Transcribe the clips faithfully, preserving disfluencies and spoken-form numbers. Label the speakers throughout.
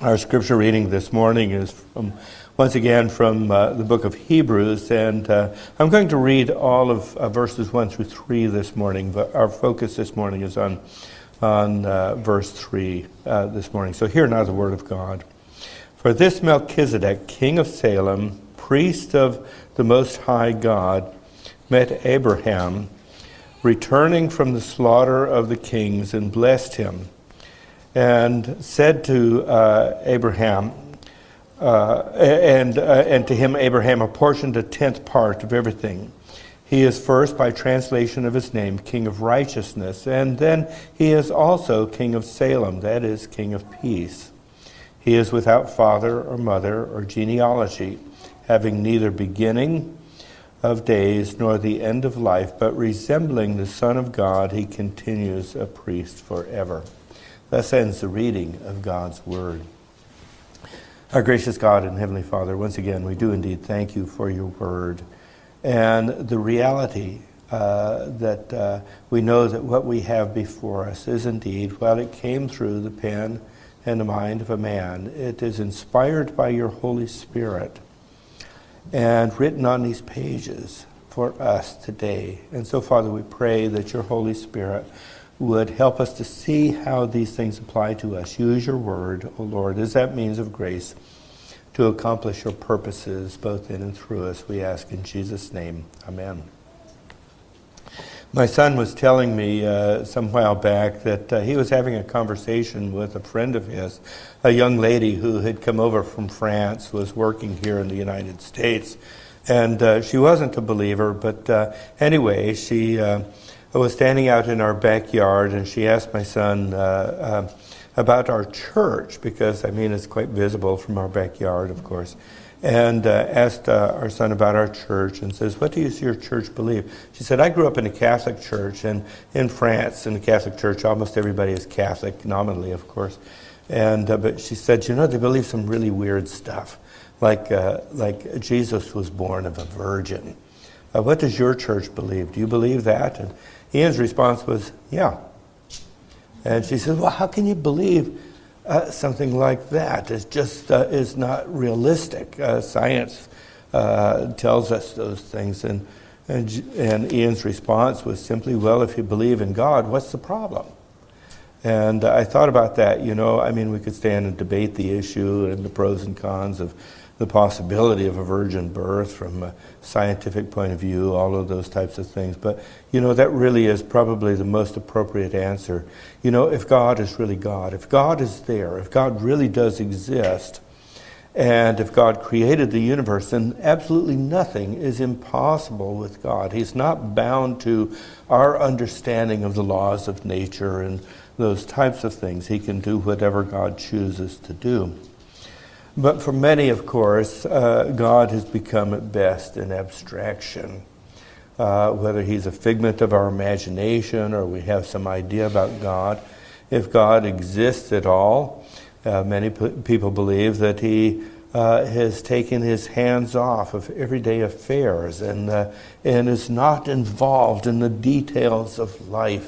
Speaker 1: Our scripture reading this morning is from, once again from uh, the book of Hebrews, and uh, I'm going to read all of uh, verses one through three this morning, but our focus this morning is on, on uh, verse three uh, this morning. So hear now the word of God. For this Melchizedek, king of Salem, priest of the Most High God, met Abraham, returning from the slaughter of the kings, and blessed him, and said to uh, Abraham, uh, and uh, and to him Abraham apportioned a tenth part of everything. He is first, by translation of his name, King of Righteousness, and then he is also King of Salem, that is, King of Peace. He is without father or mother or genealogy, having neither beginning of days nor the end of life, but resembling the Son of God, he continues a priest forever. Thus ends the reading of God's Word. Our gracious God and Heavenly Father, once again, we do indeed thank you for your Word and the reality uh, that uh, we know that what we have before us is indeed, while it came through the pen and the mind of a man, it is inspired by your Holy Spirit and written on these pages for us today. And so, Father, we pray that your Holy Spirit would help us to see how these things apply to us. Use your word, O Lord, as that means of grace to accomplish your purposes both in and through us. We ask in Jesus' name. Amen. My son was telling me uh, some while back that uh, he was having a conversation with a friend of his, a young lady who had come over from France, was working here in the United States. And uh, she wasn't a believer, but uh, anyway, she... Uh, I was standing out in our backyard, and she asked my son uh, uh, about our church, because, I mean, it's quite visible from our backyard, of course, and uh, asked uh, our son about our church and says, what do you see your church believe? She said, I grew up in a Catholic church, and in France, in the Catholic church, almost everybody is Catholic, nominally, of course, and uh, but she said, you know, they believe some really weird stuff, like, uh, like Jesus was born of a virgin. Uh, what does your church believe? Do you believe that? And Ian's response was, yeah. And she said, well, how can you believe uh, something like that? It just uh, is not realistic. Uh, science uh, tells us those things. And, and, and Ian's response was simply, well, if you believe in God, what's the problem? And I thought about that. You know, I mean, we could stand and debate the issue and the pros and cons of the possibility of a virgin birth from a scientific point of view, all of those types of things. But, you know, that really is probably the most appropriate answer. You know, if God is really God, if God is there, if God really does exist, and if God created the universe, then absolutely nothing is impossible with God. He's not bound to our understanding of the laws of nature and those types of things. He can do whatever God chooses to do. But for many, of course, uh, God has become at best an abstraction. Uh, whether he's a figment of our imagination or we have some idea about God. If God exists at all, uh, many p- people believe that he uh, has taken his hands off of everyday affairs and, uh, and is not involved in the details of life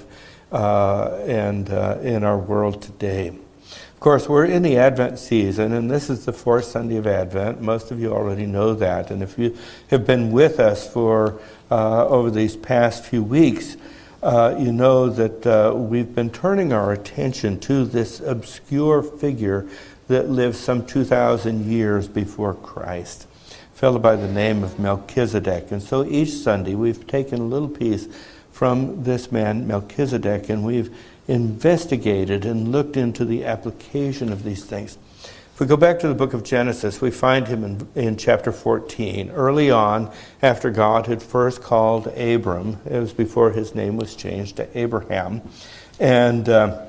Speaker 1: uh, and uh, in our world today. Of course, we're in the Advent season, and this is the fourth Sunday of Advent. Most of you already know that. And if you have been with us for uh, over these past few weeks, uh, you know that uh, we've been turning our attention to this obscure figure that lived some two thousand years before Christ, a fellow by the name of Melchizedek. And so each Sunday we've taken a little piece from this man, Melchizedek, and we've investigated and looked into the application of these things. If we go back to the book of Genesis, we find him in, in chapter fourteen. Early on, after God had first called Abram, it was before his name was changed to Abraham, and uh,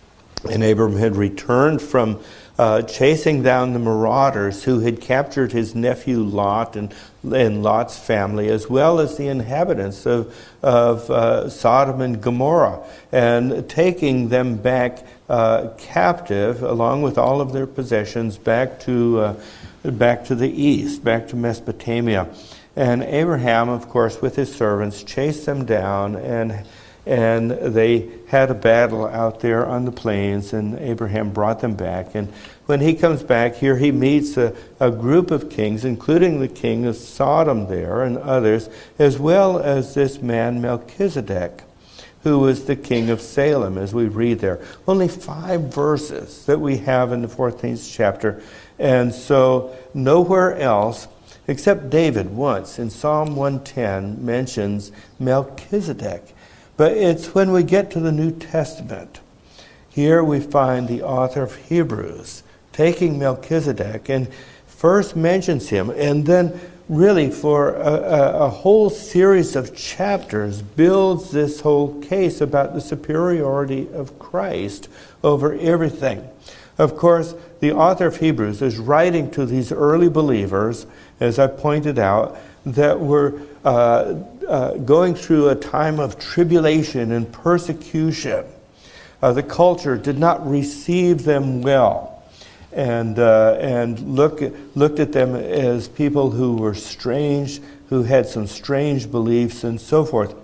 Speaker 1: and Abram had returned from uh, chasing down the marauders who had captured his nephew Lot and, and Lot's family, as well as the inhabitants of, of uh, Sodom and Gomorrah, and taking them back uh, captive, along with all of their possessions, back to uh, back to the east, back to Mesopotamia. And Abraham, of course, with his servants, chased them down, and and they had a battle out there on the plains, and Abraham brought them back. And when he comes back here, he meets a, a group of kings, including the king of Sodom there and others, as well as this man Melchizedek, who was the king of Salem, as we read there. Only five verses that we have in the fourteenth chapter. And so nowhere else, except David once in Psalm one ten mentions Melchizedek. But it's when we get to the New Testament. Here we find the author of Hebrews taking Melchizedek and first mentions him, and then really for a, a, a whole series of chapters builds this whole case about the superiority of Christ over everything. Of course, the author of Hebrews is writing to these early believers, as I pointed out, that were uh, uh, going through a time of tribulation and persecution. Uh, the culture did not receive them well, and uh, and look at, looked at them as people who were strange, who had some strange beliefs and so forth.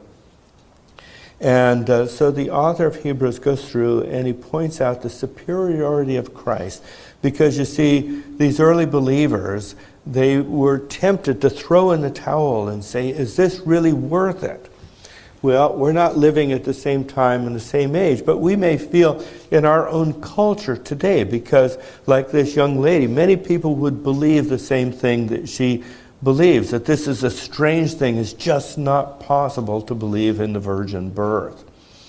Speaker 1: And uh, so the author of Hebrews goes through and he points out the superiority of Christ, because you see, these early believers, they were tempted to throw in the towel and say, is this really worth it? Well, we're not living at the same time and the same age, but we may feel in our own culture today, because like this young lady, many people would believe the same thing that she believes, that this is a strange thing. It's just not possible to believe in the virgin birth.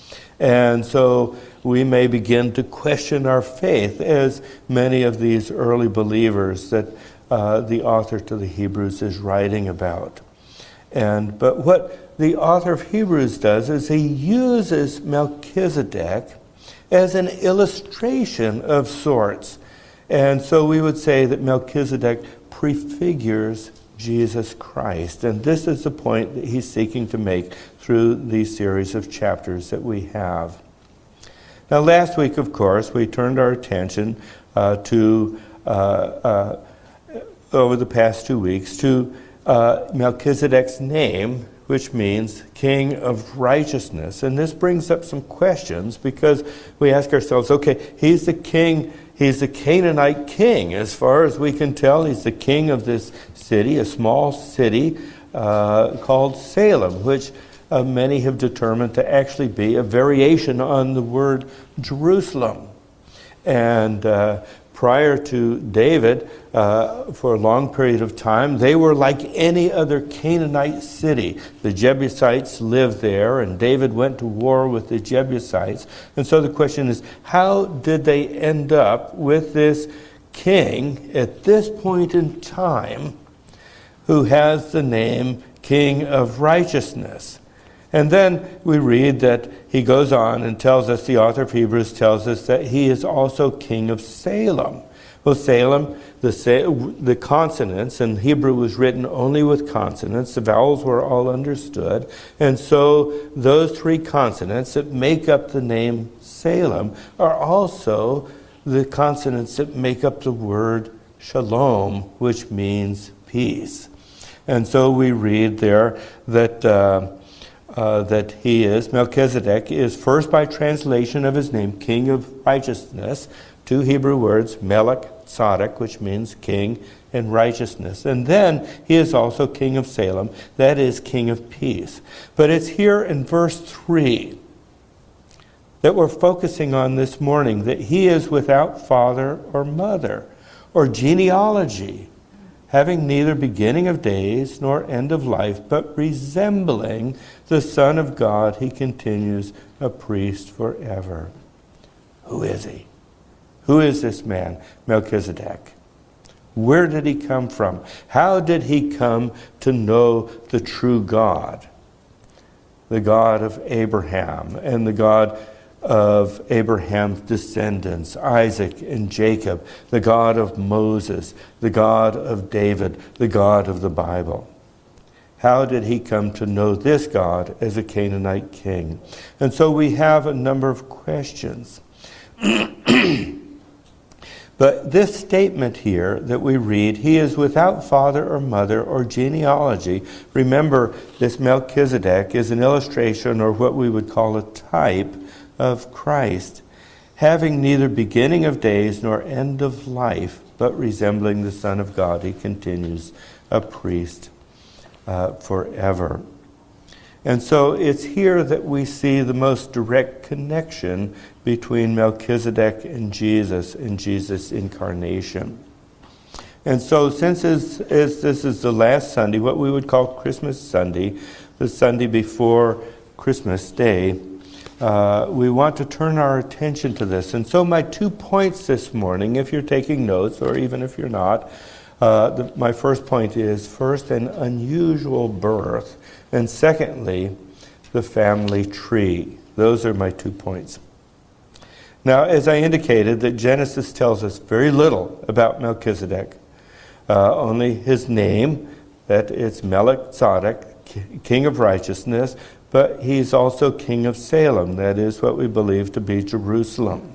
Speaker 1: And so we may begin to question our faith, as many of these early believers that uh, the author to the Hebrews is writing about. And but what the author of Hebrews does is he uses Melchizedek as an illustration of sorts. And so we would say that Melchizedek prefigures Jesus Christ. And this is the point that he's seeking to make through these series of chapters that we have. Now, last week, of course, we turned our attention uh, to, uh, uh, over the past two weeks, to uh, Melchizedek's name, which means King of Righteousness. And this brings up some questions, because we ask ourselves, okay, he's the king, he's the Canaanite king. As far as we can tell, he's the king of this city, a small city uh, called Salem, which uh, many have determined to actually be a variation on the word Jerusalem. And uh, prior to David, uh, for a long period of time, they were like any other Canaanite city. The Jebusites lived there, and David went to war with the Jebusites. And so the question is, how did they end up with this king at this point in time who has the name King of Righteousness? And then we read that he goes on and tells us, the author of Hebrews tells us, that he is also king of Salem. Well, Salem, the, the consonants, and Hebrew was written only with consonants. The vowels were all understood. And so those three consonants that make up the name Salem are also the consonants that make up the word shalom, which means peace. And so we read there that... Uh, Uh, that he is, Melchizedek, is first by translation of his name, King of Righteousness, two Hebrew words, Melech, Tzaddik, which means king and righteousness. And then he is also King of Salem, that is King of Peace. But it's here in verse three that we're focusing on this morning, that he is without father or mother or genealogy, having neither beginning of days nor end of life, but resembling the Son of God, he continues a priest forever. Who is he? Who is this man, Melchizedek? Where did he come from? How did he come to know the true God? The God of Abraham and the God of Abraham's descendants, Isaac and Jacob, the God of Moses, the God of David, the God of the Bible. How did he come to know this God as a Canaanite king? And so we have a number of questions. But this statement here that we read, he is without father or mother or genealogy. Remember, this Melchizedek is an illustration, or what we would call a type, of Christ, having neither beginning of days nor end of life, but resembling the Son of God, he continues a priest uh, forever. And so it's here that we see the most direct connection between Melchizedek and Jesus and Jesus' incarnation. And so since this is, this is the last Sunday, what we would call Christmas Sunday, the Sunday before Christmas Day, uh, we want to turn our attention to this. And so my two points this morning, if you're taking notes, or even if you're not, uh, the, my first point is, first, an unusual birth, and secondly, the family tree. Those are my two points. Now, as I indicated, that Genesis tells us very little about Melchizedek. Uh, only his name, that it's Melchizedek, king of righteousness, but he's also king of Salem. That is what we believe to be Jerusalem.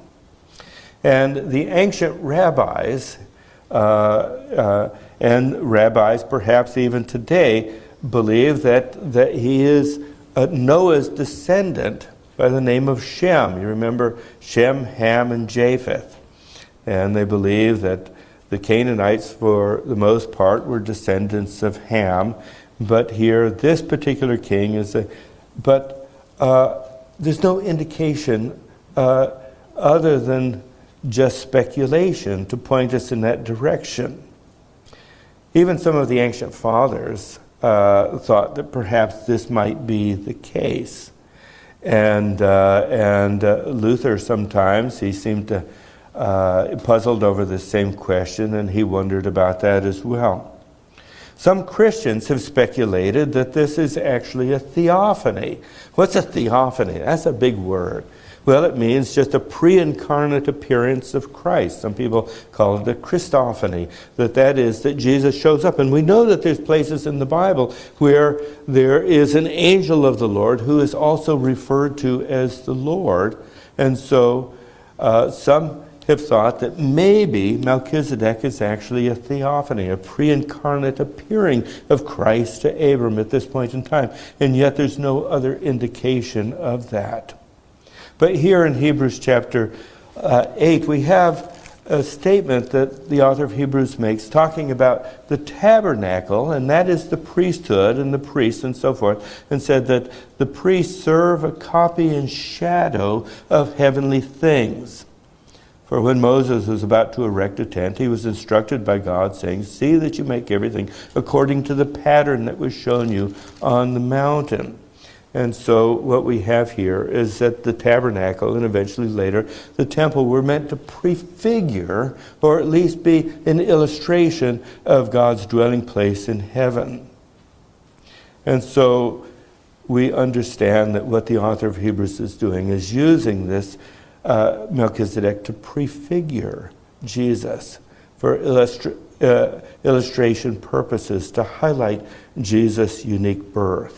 Speaker 1: And the ancient rabbis, uh, uh, and rabbis perhaps even today, believe that, that he is uh, Noah's descendant by the name of Shem. You remember Shem, Ham, and Japheth. And they believe that the Canaanites, for the most part, were descendants of Ham. But here, this particular king is a... But uh, there's no indication uh, other than just speculation to point us in that direction. Even some of the ancient fathers uh, thought that perhaps this might be the case. And, uh, and uh, Luther sometimes, he seemed to uh, puzzled over the same question, and he wondered about that as well. Some Christians have speculated that this is actually a theophany. What's a theophany? That's a big word. Well, it means just a pre-incarnate appearance of Christ. Some people call it a Christophany, that that is that Jesus shows up. And we know that there's places in the Bible where there is an angel of the Lord who is also referred to as the Lord. And so uh, some have thought that maybe Melchizedek is actually a theophany, a pre-incarnate appearing of Christ to Abram at this point in time. And yet there's no other indication of that. But here in Hebrews chapter uh, eight, we have a statement that the author of Hebrews makes talking about the tabernacle, and that is the priesthood and the priests and so forth, and said that the priests serve a copy and shadow of heavenly things. For when Moses was about to erect a tent, he was instructed by God, saying, "See that you make everything according to the pattern that was shown you on the mountain." And so what we have here is that the tabernacle and eventually later the temple were meant to prefigure, or at least be an illustration of God's dwelling place in heaven. And so we understand that what the author of Hebrews is doing is using this uh, Melchizedek to prefigure Jesus for illustra- uh, illustration purposes, to highlight Jesus' unique birth.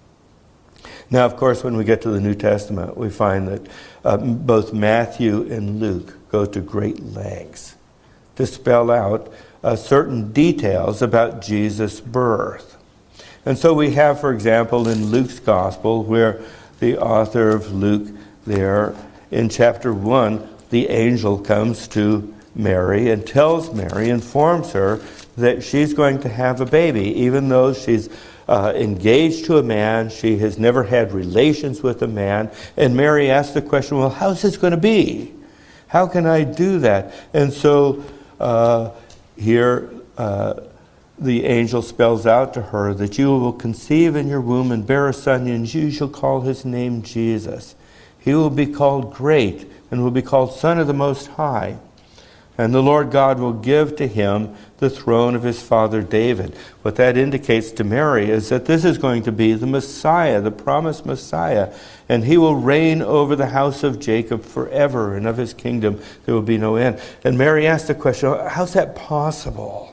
Speaker 1: Now, of course, when we get to the New Testament, we find that uh, both Matthew and Luke go to great lengths to spell out uh, certain details about Jesus' birth. And so we have, for example, in Luke's Gospel, where the author of Luke there, in chapter one, the angel comes to Mary and tells Mary, informs her that she's going to have a baby, even though she's Uh, engaged to a man. She has never had relations with a man. And Mary asked the question, well, how's this going to be? How can I do that? And so uh, here uh, the angel spells out to her that you will conceive in your womb and bear a son, and you shall call his name Jesus. He will be called Great and will be called Son of the Most High. And the Lord God will give to him the throne of his father David. What that indicates to Mary is that this is going to be the Messiah, the promised Messiah. And he will reign over the house of Jacob forever, and of his kingdom there will be no end. And Mary asked the question, how's that possible?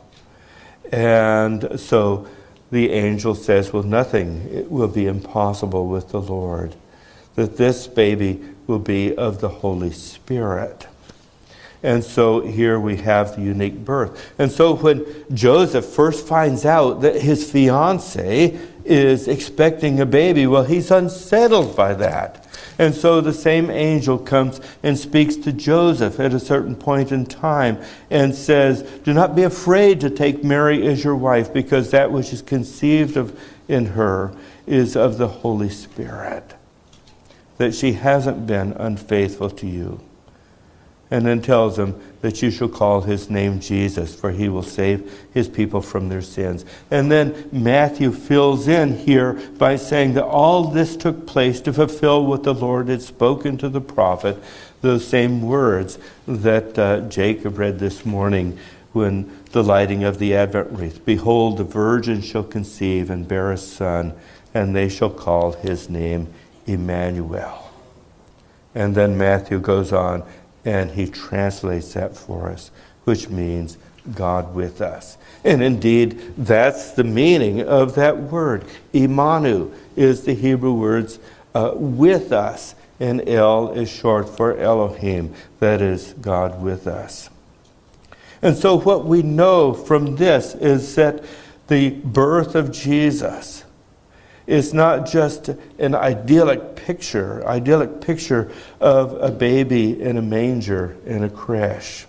Speaker 1: And so the angel says, well, nothing it will be impossible with the Lord. That this baby will be of the Holy Spirit. And so here we have the unique birth. And so when Joseph first finds out that his fiancée is expecting a baby, well, he's unsettled by that. And so the same angel comes and speaks to Joseph at a certain point in time and says, do not be afraid to take Mary as your wife, because that which is conceived of in her is of the Holy Spirit, that she hasn't been unfaithful to you. And then tells him that you shall call his name Jesus, for he will save his people from their sins. And then Matthew fills in here by saying that all this took place to fulfill what the Lord had spoken to the prophet, those same words that uh, Jacob read this morning when the lighting of the Advent wreath. Behold, the virgin shall conceive and bear a son, and they shall call his name Emmanuel. And then Matthew goes on, and he translates that for us, which means God with us. And indeed, that's the meaning of that word. Imanu is the Hebrew words uh, with us, and El is short for Elohim, that is God with us. And so what we know from this is that the birth of Jesus is not just an idyllic picture, idyllic picture of a baby in a manger in a creche.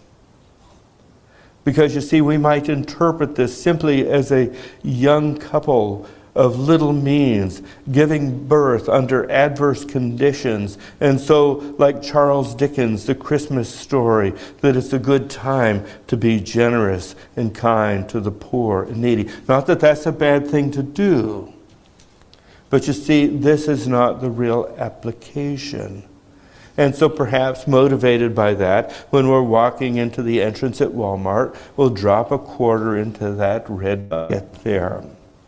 Speaker 1: Because you see, we might interpret this simply as a young couple of little means giving birth under adverse conditions. And so, like Charles Dickens' The Christmas Story, that it's a good time to be generous and kind to the poor and needy. Not that that's a bad thing to do. But you see, this is not the real application. And so perhaps motivated by that, when we're walking into the entrance at Walmart, we'll drop a quarter into that red bucket there.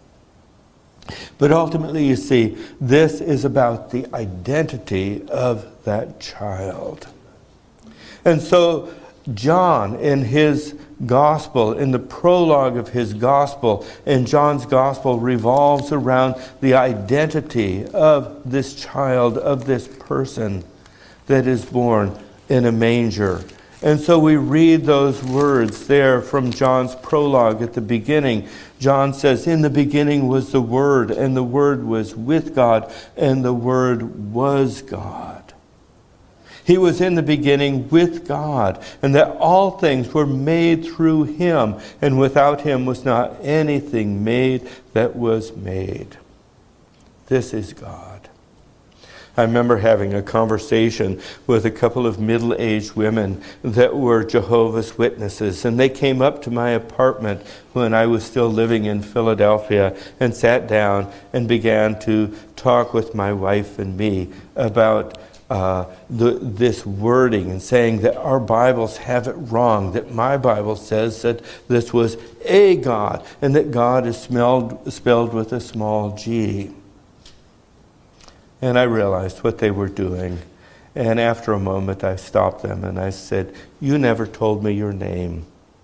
Speaker 1: But ultimately, you see, this is about the identity of that child. And so John, in his gospel, in the prologue of his gospel, and John's gospel revolves around the identity of this child, of this person that is born in a manger. And so we read those words there from John's prologue at the beginning. John says, in the beginning was the Word, and the Word was with God, and the Word was God. He was in the beginning with God, and that all things were made through him, and without him was not anything made that was made. This is God. I remember having a conversation with a couple of middle-aged women that were Jehovah's Witnesses, and they came up to my apartment when I was still living in Philadelphia and sat down and began to talk with my wife and me about Uh, the, this wording and saying that our Bibles have it wrong, that my Bible says that this was a God and that God is smelled, spelled with a small g. And I realized what they were doing. And after a moment, I stopped them and I said, you never told me your name.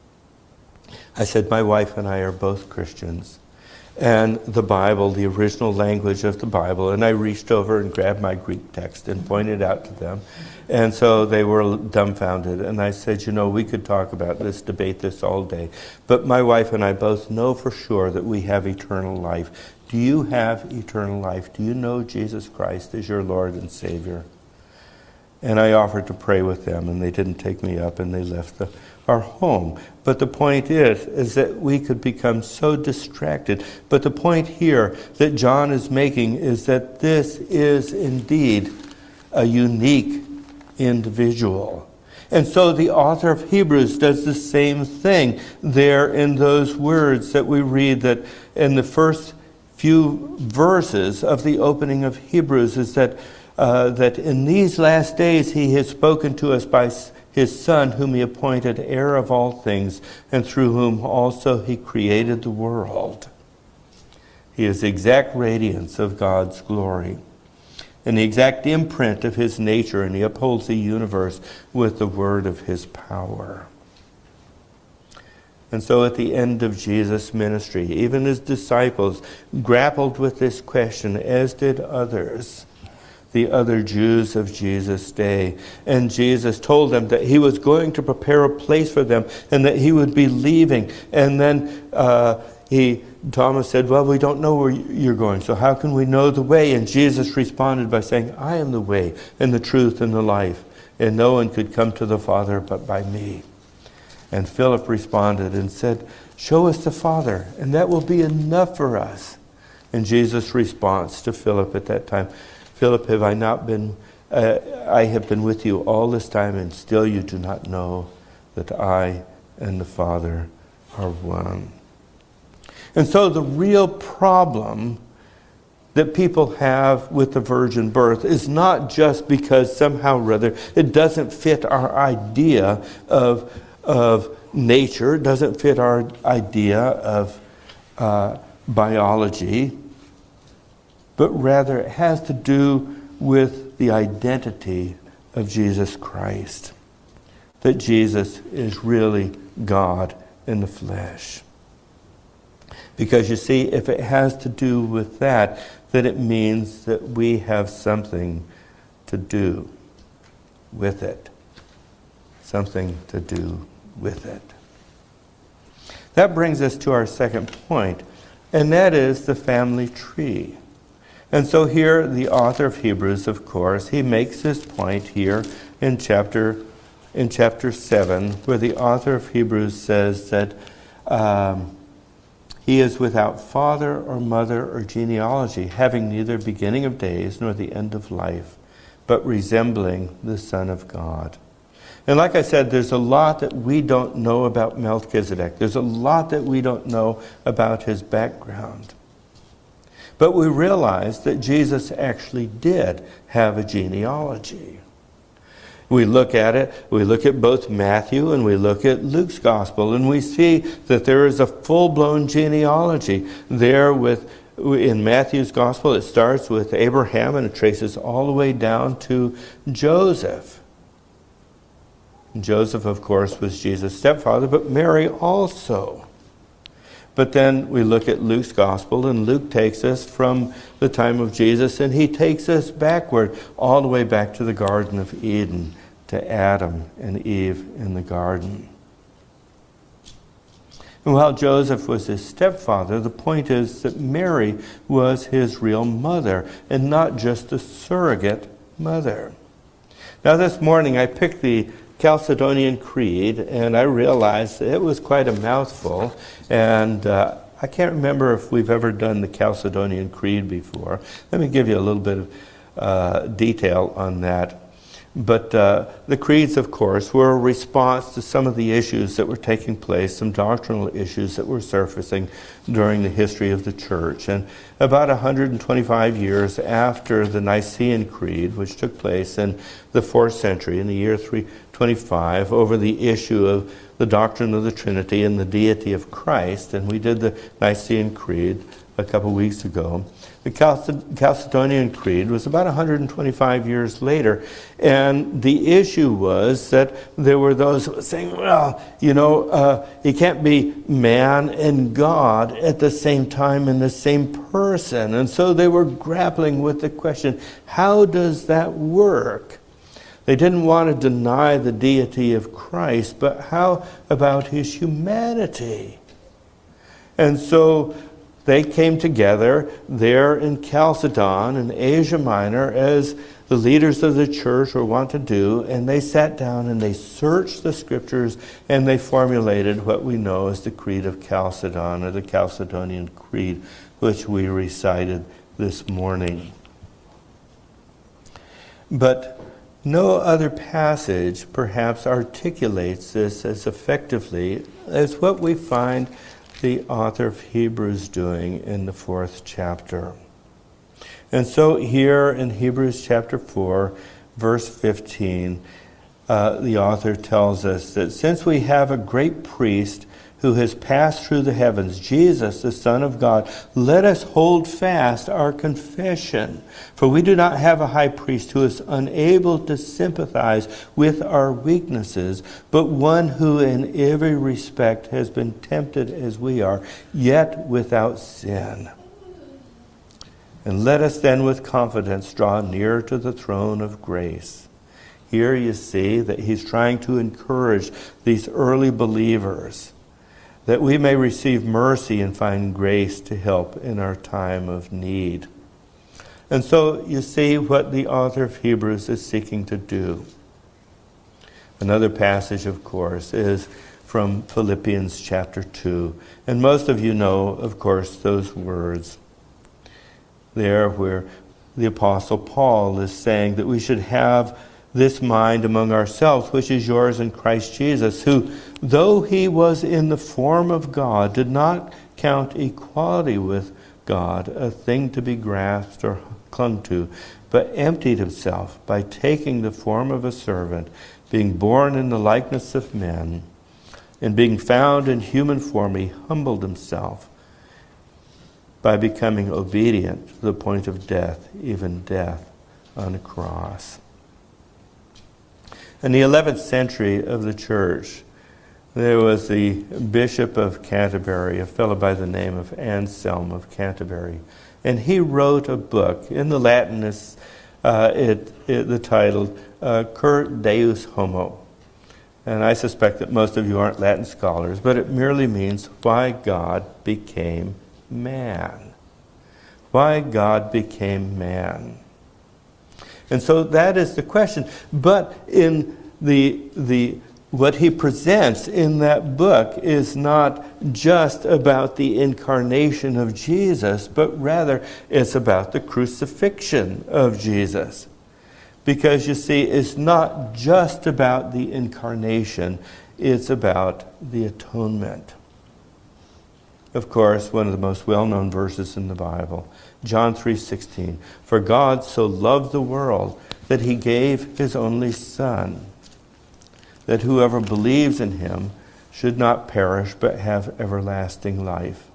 Speaker 1: I said, my wife and I are both Christians. And the Bible, the original language of the Bible, and I reached over and grabbed my Greek text and pointed out to them. And so they were dumbfounded. And I said, you know, we could talk about this, debate this all day. But my wife and I both know for sure that we have eternal life. Do you have eternal life? Do you know Jesus Christ as your Lord and Savior? And I offered to pray with them, and they didn't take me up, and they left the, our home. But the point is, is that we could become so distracted. But the point here that John is making is that this is indeed a unique individual. And so the author of Hebrews does the same thing there in those words that we read that in the first few verses of the opening of Hebrews is that Uh, that in these last days he has spoken to us by his Son, whom he appointed heir of all things, and through whom also he created the world. He is the exact radiance of God's glory and the exact imprint of his nature, and he upholds the universe with the word of his power. And so at the end of Jesus' ministry, even his disciples grappled with this question, as did others, the other Jews of Jesus' day. And Jesus told them that he was going to prepare a place for them and that he would be leaving. And then uh, he, Thomas said, well, we don't know where you're going, so how can we know the way? And Jesus responded by saying, I am the way and the truth and the life, and no one could come to the Father but by me. And Philip responded and said, show us the Father, and that will be enough for us. And Jesus' response to Philip at that time, Philip, have I not been, uh, I have been with you all this time, and still you do not know that I and the Father are one. And so the real problem that people have with the virgin birth is not just because somehow or other it doesn't fit our idea of, of nature, it doesn't fit our idea of uh, biology, but rather it has to do with the identity of Jesus Christ. That Jesus is really God in the flesh. Because you see, if it has to do with that, then it means that we have something to do with it. Something to do with it. That brings us to our second point, and that is the family tree. And so here, the author of Hebrews, of course, he makes this point here in chapter in chapter seven, where the author of Hebrews says that um, he is without father or mother or genealogy, having neither beginning of days nor the end of life, but resembling the Son of God. And like I said, there's a lot that we don't know about Melchizedek. There's a lot that we don't know about his background. But we realize that Jesus actually did have a genealogy. We look at it, we look at both Matthew and we look at Luke's gospel, and we see that there is a full-blown genealogy there with, in Matthew's gospel, it starts with Abraham and it traces all the way down to Joseph. Joseph, of course, was Jesus' stepfather, but Mary also. But then we look at Luke's gospel, and Luke takes us from the time of Jesus, and he takes us backward, all the way back to the Garden of Eden, to Adam and Eve in the garden. And while Joseph was his stepfather, the point is that Mary was his real mother, and not just a surrogate mother. Now this morning I picked the Chalcedonian Creed, and I realized it was quite a mouthful, and uh, I can't remember if we've ever done the Chalcedonian Creed before. Let me give you a little bit of uh, detail on that. But uh, the creeds, of course, were a response to some of the issues that were taking place, some doctrinal issues that were surfacing during the history of the church. And about one hundred twenty-five years after the Nicene Creed, which took place in the fourth century, in the year three twenty-five, over the issue of the doctrine of the Trinity and the deity of Christ, and we did the Nicene Creed a couple weeks ago. The Chalcedonian Creed was about one hundred twenty-five years later, and the issue was that there were those who were saying, well, you know, uh, you can't be man and God at the same time in the same person. And so they were grappling with the question, how does that work? They didn't want to deny the deity of Christ, but how about his humanity? And so they came together there in Chalcedon in Asia Minor, as the leaders of the church were wont to do, and they sat down and they searched the scriptures and they formulated what we know as the Creed of Chalcedon, or the Chalcedonian Creed, which we recited this morning. But no other passage perhaps articulates this as effectively as what we find the author of Hebrews doing in the fourth chapter. And so here in Hebrews chapter four, verse fifteen, uh, the author tells us that since we have a great priest who has passed through the heavens, Jesus, the Son of God, let us hold fast our confession. For we do not have a high priest who is unable to sympathize with our weaknesses, but one who in every respect has been tempted as we are, yet without sin. And let us then with confidence draw near to the throne of grace. Here you see that he's trying to encourage these early believers that we may receive mercy and find grace to help in our time of need. And so you see what the author of Hebrews is seeking to do. Another passage, of course, is from Philippians chapter two. And most of you know, of course, those words there where the Apostle Paul is saying that we should have this mind among ourselves, which is yours in Christ Jesus, who, though he was in the form of God, did not count equality with God a thing to be grasped or clung to, but emptied himself by taking the form of a servant, being born in the likeness of men, and being found in human form, he humbled himself by becoming obedient to the point of death, even death on a cross. In the eleventh century of the church, there was the Bishop of Canterbury, a fellow by the name of Anselm of Canterbury. And he wrote a book. In the Latin, is uh, it, it, the title, uh, Cur Deus Homo. And I suspect that most of you aren't Latin scholars, but it merely means why God became man. Why God became man. And so that is the question. But in the the what he presents in that book is not just about the incarnation of Jesus, but rather it's about the crucifixion of Jesus. Because you see, it's not just about the incarnation, it's about the atonement. Of course, one of the most well-known verses in the Bible, John three sixteen. For God so loved the world that he gave his only Son, that whoever believes in him should not perish but have everlasting life.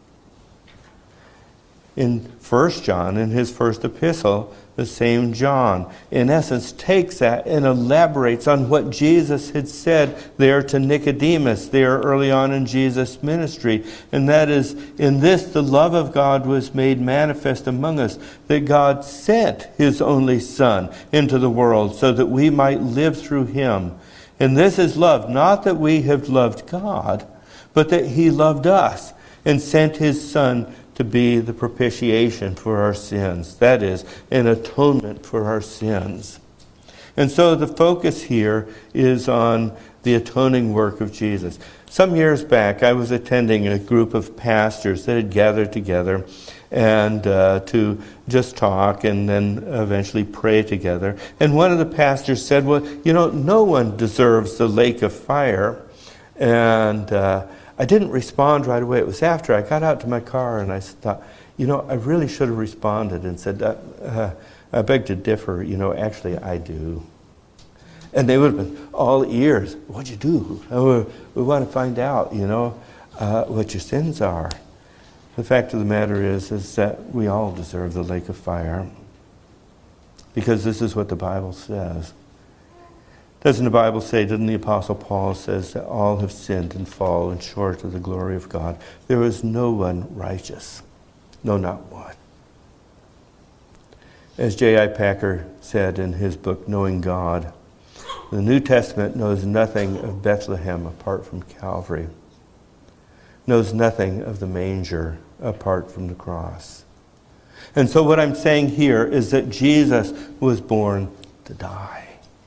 Speaker 1: In First John, in his first epistle, the same John, in essence, takes that and elaborates on what Jesus had said there to Nicodemus, there early on in Jesus' ministry. And that is, in this the love of God was made manifest among us, that God sent his only Son into the world so that we might live through him. And this is love, not that we have loved God, but that he loved us and sent his Son to be the propitiation for our sins. That is, an atonement for our sins. And so the focus here is on the atoning work of Jesus. Some years back, I was attending a group of pastors that had gathered together and uh, to just talk and then eventually pray together. And one of the pastors said, well, you know, no one deserves the lake of fire. And uh, I didn't respond right away. It was after I got out to my car and I thought, you know, I really should have responded and said, uh, uh, I beg to differ. You know, actually, I do. And they would have been all ears. What'd you do? Oh, we want to find out, you know, uh, what your sins are. The fact of the matter is, is that we all deserve the lake of fire. Because this is what the Bible says. Doesn't the Bible say, doesn't the Apostle Paul says that all have sinned and fallen short of the glory of God? There is no one righteous. No, not one. As J I Packer said in his book, Knowing God, the New Testament knows nothing of Bethlehem apart from Calvary. Knows nothing of the manger apart from the cross. And so what I'm saying here is that Jesus was born to die.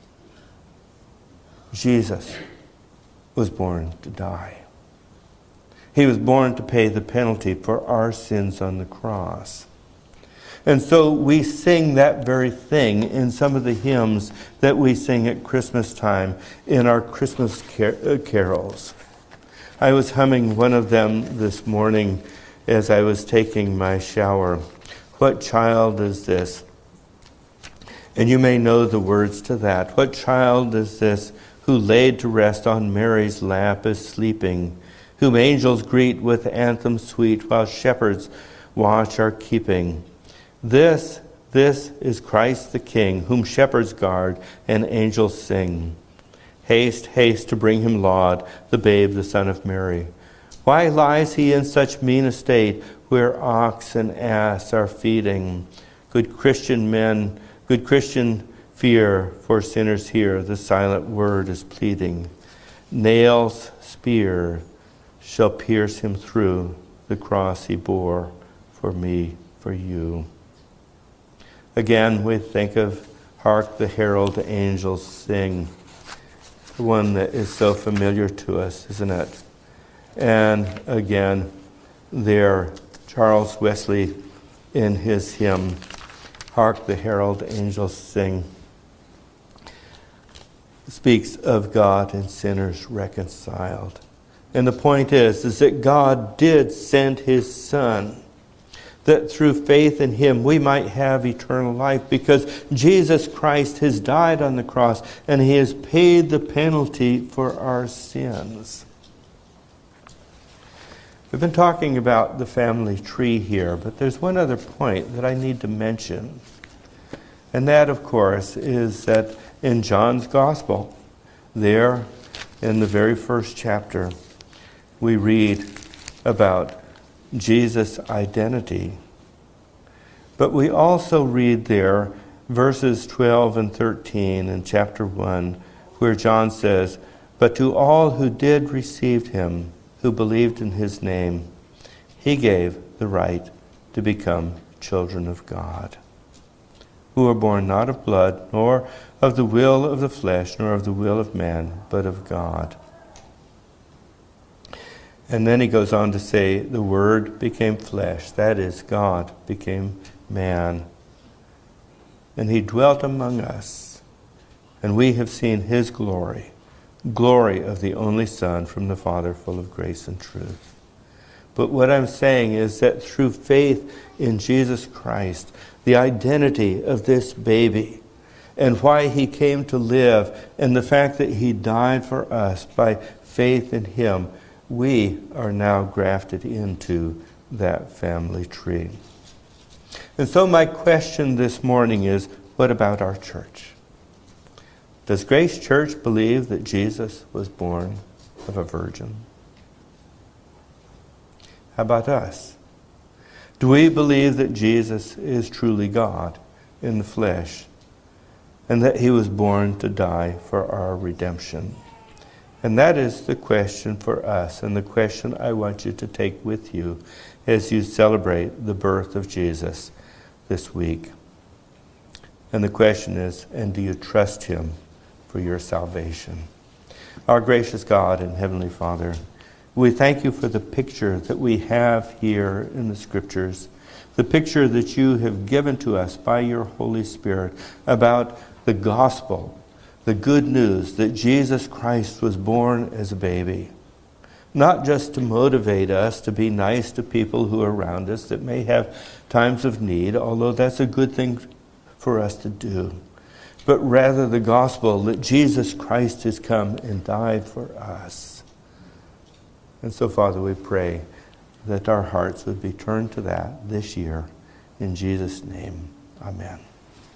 Speaker 1: Jesus was born to die. He was born to pay the penalty for our sins on the cross. And so we sing that very thing in some of the hymns that we sing at Christmas time in our Christmas car- uh, carols. I was humming one of them this morning as I was taking my shower. What child is this? And you may know the words to that. What child is this who laid to rest on Mary's lap is sleeping, whom angels greet with anthem sweet while shepherds watch our keeping? This, this is Christ the King, whom shepherds guard and angels sing. Haste, haste to bring him laud, the babe, the Son of Mary. Why lies he in such mean estate, where ox and ass are feeding? Good Christian men, good Christian fear, for sinners here the silent word is pleading. Nails, spear, shall pierce him through the cross he bore for me, for you. Again, we think of Hark the Herald Angels Sing, the one that is so familiar to us, isn't it? And again, there, Charles Wesley, in his hymn, Hark the Herald Angels Sing, speaks of God and sinners reconciled. And the point is, is that God did send his Son, that through faith in him we might have eternal life, because Jesus Christ has died on the cross and he has paid the penalty for our sins. We've been talking about the family tree here, but there's one other point that I need to mention. And that, of course, is that in John's Gospel, there in the very first chapter, we read about Jesus' identity. But we also read there verses twelve and thirteen in chapter one, where John says, "But to all who did receive him, who believed in his name, he gave the right to become children of God, who are born not of blood, nor of the will of the flesh, nor of the will of man, but of God." And then he goes on to say, the Word became flesh. That is, God became man. And he dwelt among us. And we have seen his glory, glory of the only Son from the Father, full of grace and truth. But what I'm saying is that through faith in Jesus Christ, the identity of this baby and why he came to live, and the fact that he died for us by faith in him, we are now grafted into that family tree. And so my question this morning is, what about our church? Does Grace Church believe that Jesus was born of a virgin? How about us? Do we believe that Jesus is truly God in the flesh, and that he was born to die for our redemption? And that is the question for us, and the question I want you to take with you as you celebrate the birth of Jesus this week. And the question is, and do you trust him for your salvation? Our gracious God and Heavenly Father, we thank you for the picture that we have here in the Scriptures, the picture that you have given to us by your Holy Spirit about the gospel, the good news that Jesus Christ was born as a baby, not just to motivate us to be nice to people who are around us that may have times of need, although that's a good thing for us to do, but rather the gospel that Jesus Christ has come and died for us. And so, Father, we pray that our hearts would be turned to that this year. In Jesus' name, amen.